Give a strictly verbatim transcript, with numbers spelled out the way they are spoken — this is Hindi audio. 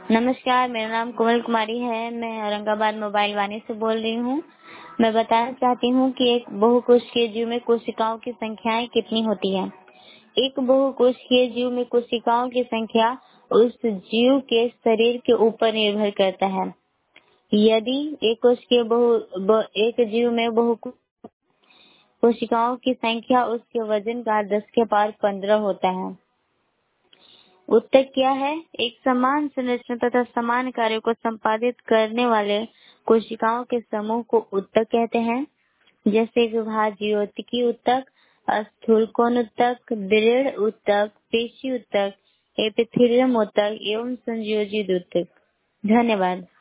नमस्कार, मेरा नाम कोमल कुमारी है। मैं औरंगाबाद मोबाइल वाणी से बोल रही हूँ। मैं बताना चाहती हूँ कि एक बहुकोशिकीय जीव में कोशिकाओं की संख्याएं कितनी होती है। एक बहुकोशिकीय जीव में कोशिकाओं की संख्या उस जीव के शरीर के ऊपर निर्भर करता है। यदि एक कोशिकीय बहु ब, एक जीव में बहु कोशिकाओं की संख्या उसके वजन का दस के पावर पंद्रह होता है। उत्तर क्या है? एक समान संरचना तथा समान कार्यों को संपादित करने वाले कोशिकाओं के समूह को उत्तक कहते हैं, जैसे विभाज्योतिकी उत्तक, स्थूलकोण उत्तक, दृढ़ उत्तक, पेशी उत्तक, एपिथेलियम उत्तक एवं संयोजित उत्तक। धन्यवाद।